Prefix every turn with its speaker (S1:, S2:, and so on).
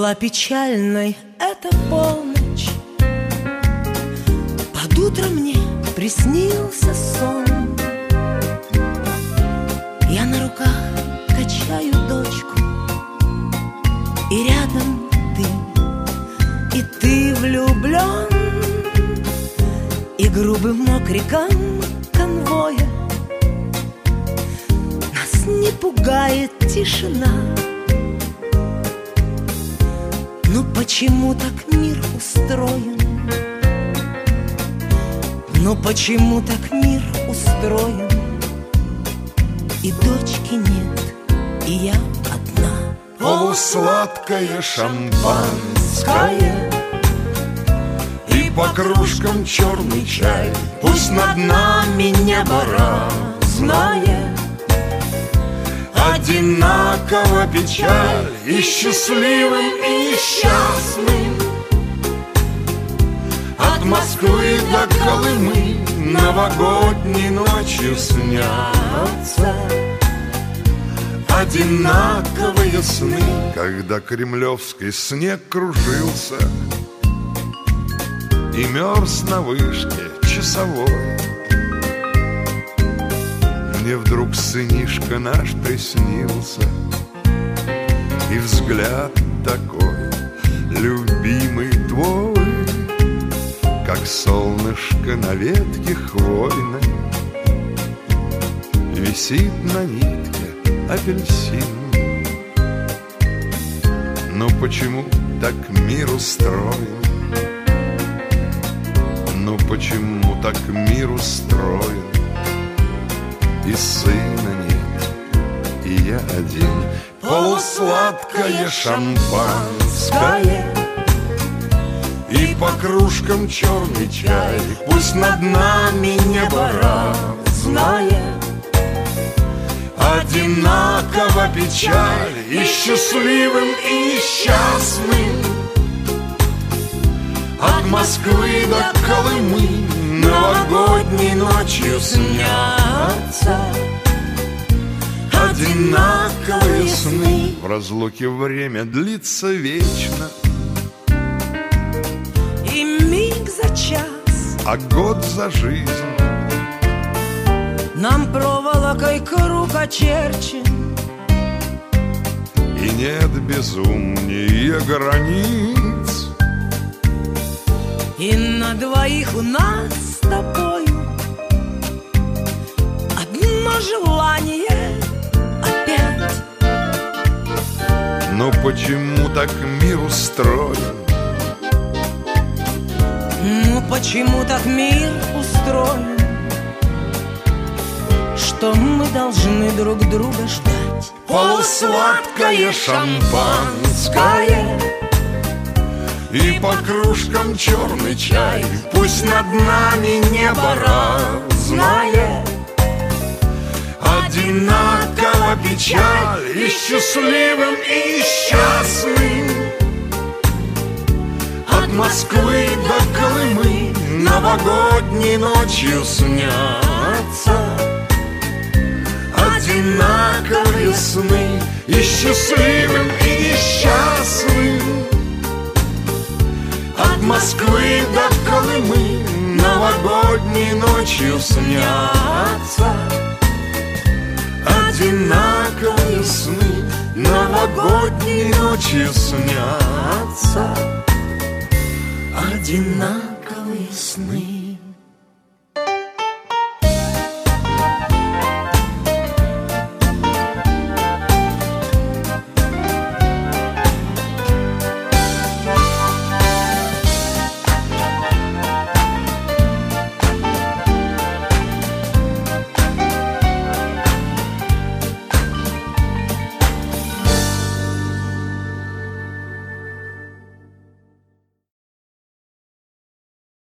S1: Была печальной эта полночь. Под утро мне приснился сон. Я на руках качаю дочку, и рядом ты, и ты влюблен. И грубым окриком конвоя нас не пугает тишина. Ну почему так мир устроен? Ну почему так мир устроен? И дочки нет, и я одна.
S2: Полусладкое шампанское и по кружкам черный чай. Пусть над нами небо разное, одинаково печаль и счастливым, и несчастным. От Москвы до Колымы новогодней ночью снятся одинаковые сны. Когда кремлевский снег кружился и мерз на вышке часовой, мне вдруг сынишка наш приснился, и взгляд такой любимый твой, как солнышко на ветке хвойной, висит на нитке апельсин. Но почему так мир устроен? Ну почему так мир устроен? И сына нет, и я один. Полусладкое шампанское и по кружкам черный чай. Пусть над нами небо разное, одинаково печаль и счастливым, и несчастным. От Москвы до Колымы новогодней ночью снятся одинаковые сны. В разлуке время длится вечно,
S1: и миг за час,
S2: а год за жизнь.
S1: нам проволокой круг очерчен,
S2: и нет безумнее границ.
S1: и на двоих у нас с тобою одно желание опять.
S2: Но почему так мир устроен?
S1: Ну почему так мир устроен, что мы должны друг друга ждать?
S2: Полусладкое шампанское и по кружкам черный чай. Пусть над нами небо разное, одинаково печаль и счастливым, и несчастным. От Москвы до Колымы новогодней ночью снятся одинаковые сны. И счастливым, и несчастным. От Москвы до Колымы новогодней ночью снятся одинаковые сны. Новогодней ночью снятся одинаковые сны.